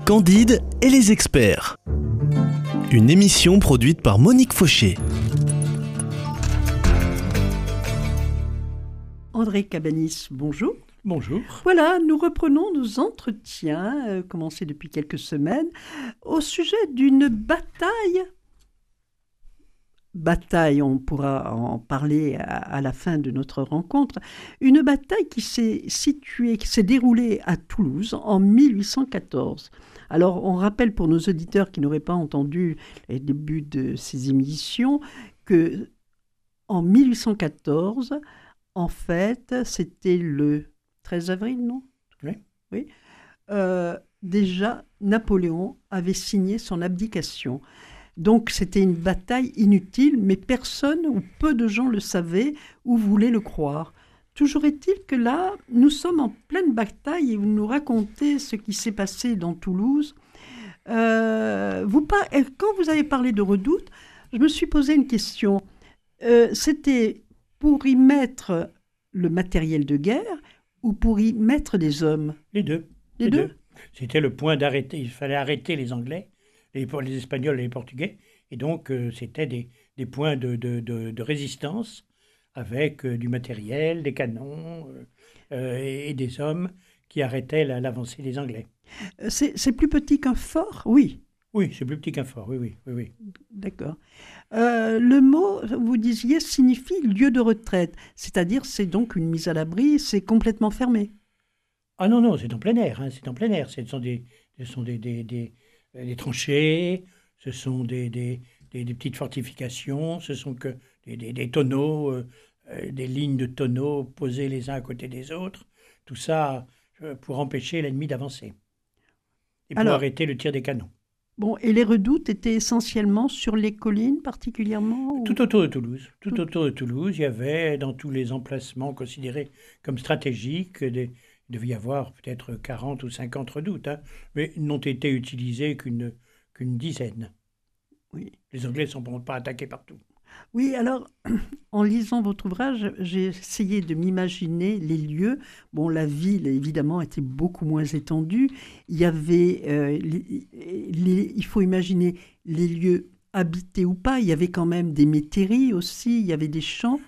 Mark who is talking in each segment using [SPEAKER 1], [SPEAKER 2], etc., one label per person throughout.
[SPEAKER 1] Candide et les experts. Une émission produite par Monique Fauché.
[SPEAKER 2] André Cabanis, bonjour.
[SPEAKER 3] Bonjour.
[SPEAKER 2] Voilà, nous reprenons nos entretiens, commencés depuis quelques semaines, au sujet d'une bataille. Bataille, on pourra en parler à la fin de notre rencontre. Une bataille qui s'est déroulée à Toulouse en 1814. Alors, on rappelle pour nos auditeurs qui n'auraient pas entendu les débuts de ces émissions que en 1814, en fait, c'était le 13 avril, non ? Oui. Déjà, Napoléon avait signé son abdication. Donc, c'était une bataille inutile, mais personne ou peu de gens le savaient ou voulaient le croire. Toujours est-il que là, nous sommes en pleine bataille et vous nous racontez ce qui s'est passé dans Toulouse. Quand vous avez parlé de redoute, je me suis posé une question. C'était pour y mettre le matériel de guerre ou pour y mettre des hommes ?
[SPEAKER 3] Les deux.
[SPEAKER 2] Les deux.
[SPEAKER 3] C'était le point d'arrêter. Il fallait arrêter les Anglais, les Espagnols et les Portugais. Et donc, c'était des points de résistance avec du matériel, des canons et des hommes qui arrêtaient l'avancée des Anglais.
[SPEAKER 2] C'est plus petit qu'un fort, oui.
[SPEAKER 3] Oui, c'est plus petit qu'un fort, oui.
[SPEAKER 2] D'accord. Le mot, vous disiez, signifie lieu de retraite. C'est-à-dire, c'est donc une mise à l'abri, c'est complètement fermé.
[SPEAKER 3] Ah non, c'est en plein air. C'est en plein air. Ce sont des tranchées, ce sont des petites fortifications, ce sont que des tonneaux, des lignes de tonneaux posées les uns à côté des autres. Tout ça pour empêcher l'ennemi d'avancer et pour arrêter le tir des canons.
[SPEAKER 2] Bon, et les redoutes étaient essentiellement sur les collines particulièrement
[SPEAKER 3] Tout autour de Toulouse. Tout autour de Toulouse, il y avait dans tous les emplacements considérés comme stratégiques, il devait y avoir peut-être 40 ou 50 redoutes, mais n'ont été utilisées qu'une dizaine.
[SPEAKER 2] Oui.
[SPEAKER 3] Les Anglais ne sont pas attaqués partout.
[SPEAKER 2] Oui, alors, en lisant votre ouvrage, j'ai essayé de m'imaginer les lieux. Bon, la ville, évidemment, était beaucoup moins étendue. Il y avait, il faut imaginer les lieux habités ou pas. Il y avait quand même des métairies aussi, il y avait des champs.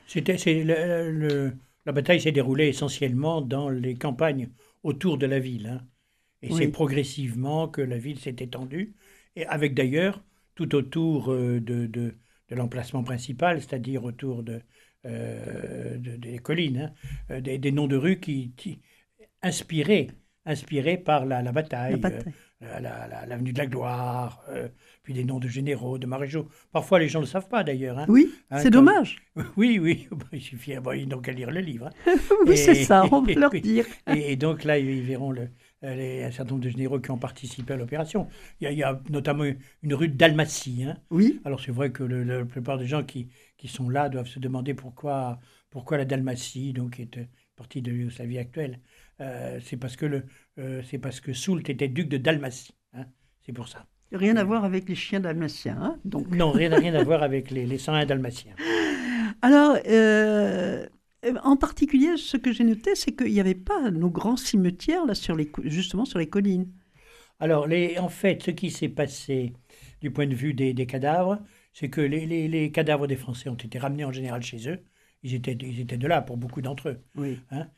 [SPEAKER 3] La bataille s'est déroulée essentiellement dans les campagnes autour de la ville. Et c'est progressivement que la ville s'est étendue. Et avec d'ailleurs, tout autour de l'emplacement principal, c'est-à-dire autour des collines, des noms de rues qui inspirés par la bataille, l'avenue de la Gloire, puis des noms de généraux, de maréchaux. Parfois, les gens ne le savent pas d'ailleurs.
[SPEAKER 2] Oui, c'est dommage.
[SPEAKER 3] Oui, il suffit, ils n'ont qu'à lire le livre.
[SPEAKER 2] Oui, c'est ça, on va leur dire.
[SPEAKER 3] Et donc là, ils verront un certain nombre de généraux qui ont participé à l'opération. Il y a notamment une rue de Dalmatie.
[SPEAKER 2] Oui.
[SPEAKER 3] Alors c'est vrai que la plupart des gens qui sont là doivent se demander pourquoi la Dalmatie, donc qui est partie de Yougoslavie actuelle. C'est parce que Soult était duc de Dalmatie. C'est pour ça.
[SPEAKER 2] Rien à voir avec les chiens dalmatiens, donc.
[SPEAKER 3] Non, rien à voir avec les 101 dalmatiens.
[SPEAKER 2] Alors, en particulier, ce que j'ai noté, c'est qu'il n'y avait pas nos grands cimetières là, justement sur les collines.
[SPEAKER 3] Alors, en fait, ce qui s'est passé du point de vue des cadavres, c'est que les cadavres des Français ont été ramenés en général chez eux. Ils étaient de là pour beaucoup d'entre eux.
[SPEAKER 2] Oui.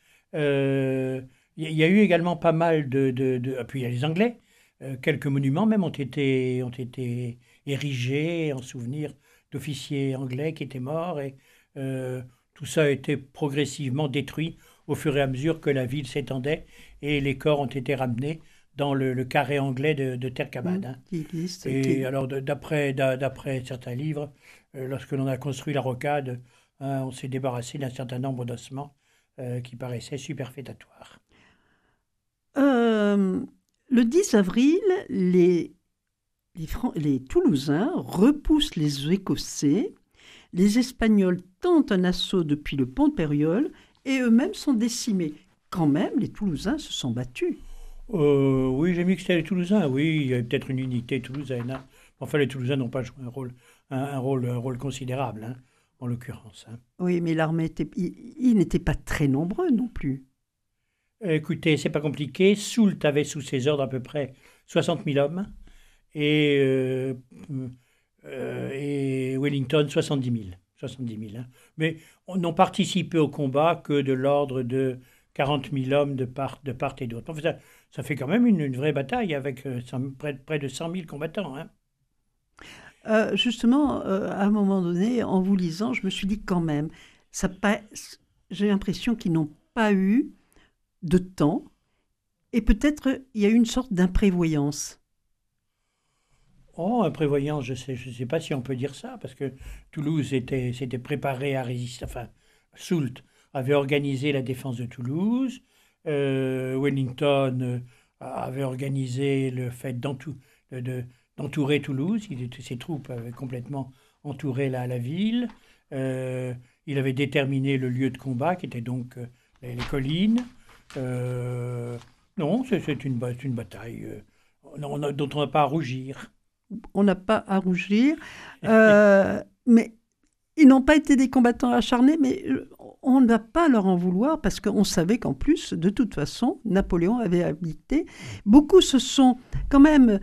[SPEAKER 3] Il y a eu également pas mal puis il y a les Anglais. Quelques monuments même ont été érigés en souvenir d'officiers anglais qui étaient morts. Et tout ça a été progressivement détruit au fur et à mesure que la ville s'étendait et les corps ont été ramenés dans le carré anglais de Terre-Cabane. Alors, d'après certains livres, lorsque l'on a construit la rocade, on s'est débarrassé d'un certain nombre d'ossements qui paraissaient superfétatoires.
[SPEAKER 2] Le 10 avril, les Toulousains repoussent les Écossais. Les Espagnols tentent un assaut depuis le pont de Périole et eux-mêmes sont décimés. Quand même, les Toulousains se sont battus.
[SPEAKER 3] Oui, j'ai mis que c'était les Toulousains. Oui, il y avait peut-être une unité toulousaine. Enfin, les Toulousains n'ont pas joué un rôle considérable, en l'occurrence.
[SPEAKER 2] Oui, mais l'armée ils n'étaient pas très nombreux non plus.
[SPEAKER 3] Écoutez, c'est pas compliqué. Soult avait sous ses ordres à peu près 60 000 hommes et Wellington 70 000. 70 000 hein. Mais on n'ont participé au combat que de l'ordre de 40 000 hommes de part et d'autre. Enfin, ça fait quand même une vraie bataille avec près de 100 000 combattants. Hein.
[SPEAKER 2] Justement, à un moment donné, en vous lisant, je me suis dit quand même, j'ai l'impression qu'ils n'ont pas eu de temps et peut-être il y a eu une sorte d'imprévoyance.
[SPEAKER 3] Oh, imprévoyance, je sais pas si on peut dire ça, parce que Toulouse s'était préparé à résister. Enfin, Soult avait organisé la défense de Toulouse. Wellington avait organisé le fait d'entourer Toulouse. Ses troupes avaient complètement entouré la ville. Il avait déterminé le lieu de combat, qui était donc les collines. Non, c'est une bataille dont on n'a pas à rougir.
[SPEAKER 2] On n'a pas à rougir, mais ils n'ont pas été des combattants acharnés, mais on ne va pas leur en vouloir parce qu'on savait qu'en plus, de toute façon, Napoléon avait abdiqué. Beaucoup se sont quand même...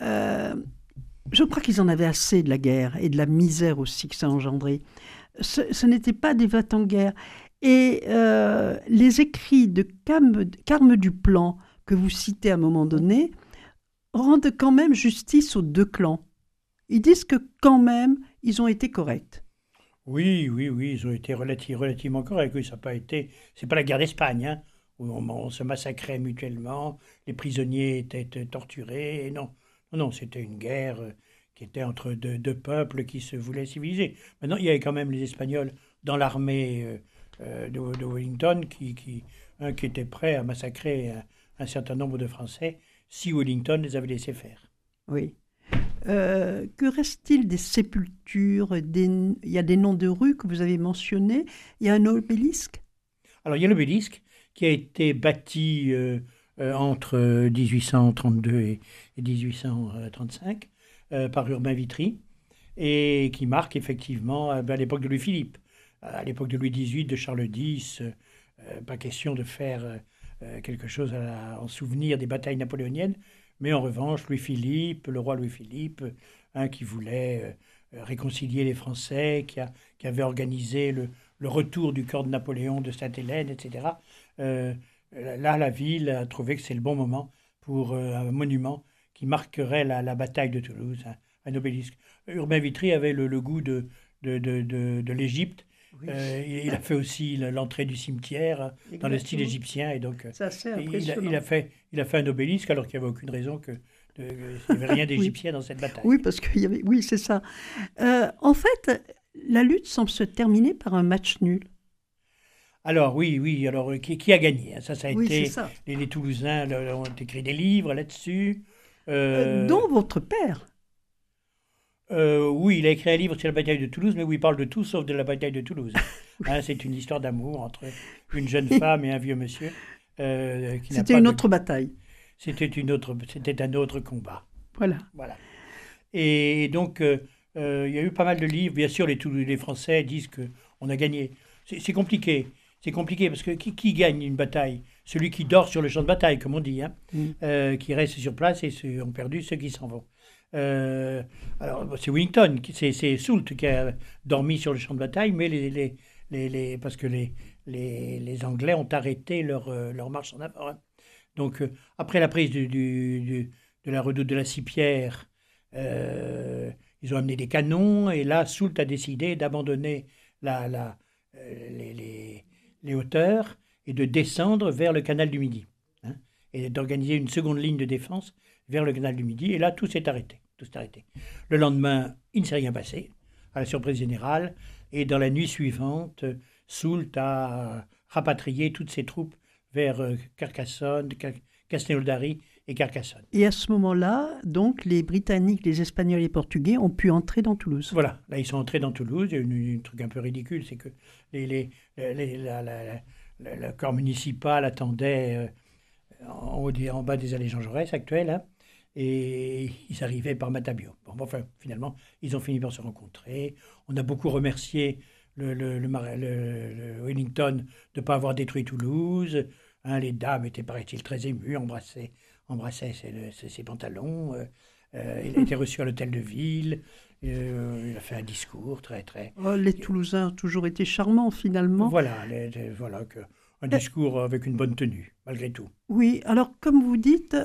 [SPEAKER 2] je crois qu'ils en avaient assez de la guerre et de la misère aussi que ça a engendré. Ce n'étaient pas des va-t-en-guerre. Et les écrits de Carme Duplan, que vous citez à un moment donné, rendent quand même justice aux deux clans. Ils disent que quand même, ils ont été corrects.
[SPEAKER 3] Oui, ils ont été relativement corrects. Oui, ça n'a pas été... C'est pas la guerre d'Espagne, hein, où on se massacrait mutuellement, les prisonniers étaient torturés. Non, c'était une guerre qui était entre deux peuples qui se voulaient civiliser. Maintenant, il y avait quand même les Espagnols dans l'armée de Wellington qui étaient prêts à massacrer un certain nombre de Français si Wellington les avait laissés faire.
[SPEAKER 2] Oui. Que reste-t-il des sépultures Il y a des noms de rues que vous avez mentionnés. Il y a un obélisque.
[SPEAKER 3] Alors, il y a l'obélisque qui a été bâti entre 1832 et 1835 par Urbain Vitry et qui marque effectivement à l'époque de Louis-Philippe. À l'époque de Louis XVIII, de Charles X, pas question de faire quelque chose en souvenir des batailles napoléoniennes, mais en revanche, Louis-Philippe, le roi Louis-Philippe, qui voulait réconcilier les Français, qui avait organisé le retour du corps de Napoléon de Sainte-Hélène, etc. Là, la ville a trouvé que c'est le bon moment pour un monument qui marquerait la bataille de Toulouse, un obélisque. Urbain Vitry avait le goût de l'Égypte. Oui. Il a fait aussi l'entrée du cimetière dans le style égyptien et donc il a fait un obélisque alors qu'il n'y avait aucune raison qu'il n'y avait rien d'égyptien dans cette bataille.
[SPEAKER 2] Oui, parce qu'il y avait, oui, c'est ça. En fait, la lutte semble se terminer par un match nul.
[SPEAKER 3] Alors oui, alors qui a gagné? Ça a été
[SPEAKER 2] ça.
[SPEAKER 3] Les Toulousains ont écrit des livres là-dessus.
[SPEAKER 2] Dont votre père.
[SPEAKER 3] Oui, il a écrit un livre sur la bataille de Toulouse, mais où il parle de tout sauf de la bataille de Toulouse. C'est une histoire d'amour entre une jeune femme et un vieux monsieur.
[SPEAKER 2] C'était une autre bataille.
[SPEAKER 3] C'était un autre combat.
[SPEAKER 2] Voilà.
[SPEAKER 3] Et donc, il y a eu pas mal de livres. Bien sûr, les Français disent qu'on a gagné. C'est compliqué. C'est compliqué parce que qui gagne une bataille? Celui qui dort sur le champ de bataille, comme on dit, qui reste sur place et ont perdu ceux qui s'en vont. Alors, c'est Wellington, c'est Soult qui a dormi sur le champ de bataille, mais parce que les Anglais ont arrêté leur marche en avant. Hein. Donc, après la prise de la redoute de la Sipierre, ils ont amené des canons, et là, Soult a décidé d'abandonner les hauteurs et de descendre vers le canal du Midi, hein, et d'organiser une seconde ligne de défense vers le canal du Midi, et là, tout s'est arrêté. Le lendemain, il ne s'est rien passé, à la surprise générale, et dans la nuit suivante, Soult a rapatrié toutes ses troupes vers Carcassonne, Castelnaudary et Carcassonne.
[SPEAKER 2] Et à ce moment-là, donc, les Britanniques, les Espagnols et les Portugais ont pu entrer dans Toulouse.
[SPEAKER 3] Voilà, là, ils sont entrés dans Toulouse. Il y a un truc un peu ridicule, c'est que le corps municipal attendait en bas des allées Jean Jaurès actuelles, hein, et ils arrivaient par Matabio. Bon, enfin, finalement, ils ont fini par se rencontrer. On a beaucoup remercié le Wellington de ne pas avoir détruit Toulouse. Hein, les dames étaient, paraît-il, très émues, embrassaient ses pantalons. Il a été reçu à l'hôtel de ville. Il a fait un discours très, très...
[SPEAKER 2] Oh, les Toulousains ont toujours été charmants, finalement.
[SPEAKER 3] Voilà, un discours avec une bonne tenue, malgré tout.
[SPEAKER 2] Oui, alors comme vous dites,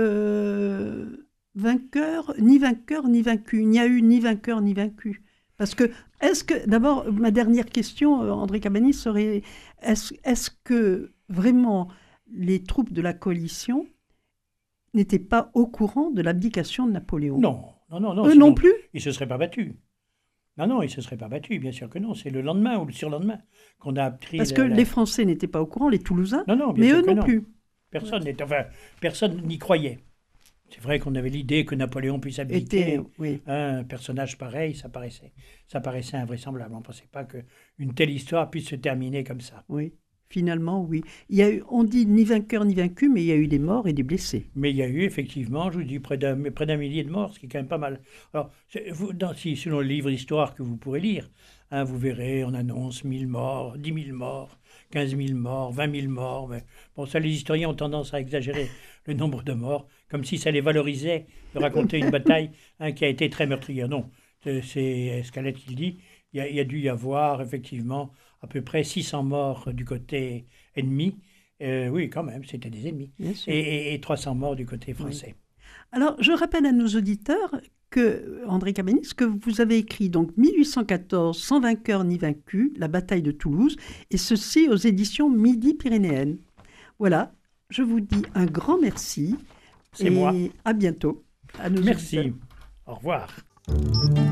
[SPEAKER 2] vainqueur ni vaincu. Il n'y a eu ni vainqueur ni vaincu. Parce que, d'abord, ma dernière question, André Cabanis, serait, est-ce que vraiment les troupes de la coalition n'étaient pas au courant de l'abdication de Napoléon?
[SPEAKER 3] Non.
[SPEAKER 2] Eux non plus?
[SPEAKER 3] Ils ne se seraient pas battus. Non, ils ne se seraient pas battus, bien sûr que non. C'est le lendemain ou le surlendemain qu'on a appris...
[SPEAKER 2] Parce que les Français n'étaient pas au courant, les Toulousains,
[SPEAKER 3] bien
[SPEAKER 2] mais
[SPEAKER 3] sûr
[SPEAKER 2] eux
[SPEAKER 3] que
[SPEAKER 2] non
[SPEAKER 3] non.
[SPEAKER 2] plus.
[SPEAKER 3] Personne n'y croyait. C'est vrai qu'on avait l'idée que Napoléon puisse abdiquer.
[SPEAKER 2] Oui.
[SPEAKER 3] Un personnage pareil, ça paraissait invraisemblable. On ne pensait pas qu'une telle histoire puisse se terminer comme ça.
[SPEAKER 2] Oui, finalement, oui. On dit ni vainqueur ni vaincu, mais il y a eu des morts et des blessés.
[SPEAKER 3] Mais il y a eu effectivement, je vous dis, près d'un millier de morts, ce qui est quand même pas mal. Alors, selon le livre d'histoire que vous pourrez lire, hein, vous verrez, on annonce 1000 morts, 10 000 morts, 15 000 morts, 20 000 morts. Mais bon, ça, les historiens ont tendance à exagérer le nombre de morts, comme si ça les valorisait de raconter une bataille qui a été très meurtrière. Non, c'est Escalette qui le dit. Il y a dû y avoir effectivement à peu près 600 morts du côté ennemi. Oui, quand même, c'était des ennemis. Et 300 morts du côté français.
[SPEAKER 2] Oui. Alors, je rappelle à nos auditeurs que, André Cabanis, que vous avez écrit donc 1814, Sans vainqueur ni vaincu, la bataille de Toulouse, et ceci aux éditions Midi-Pyrénéennes. Voilà, je vous dis un grand merci.
[SPEAKER 3] C'est moi.
[SPEAKER 2] À bientôt. À nos
[SPEAKER 3] merci.
[SPEAKER 2] auditeurs.
[SPEAKER 3] Au revoir.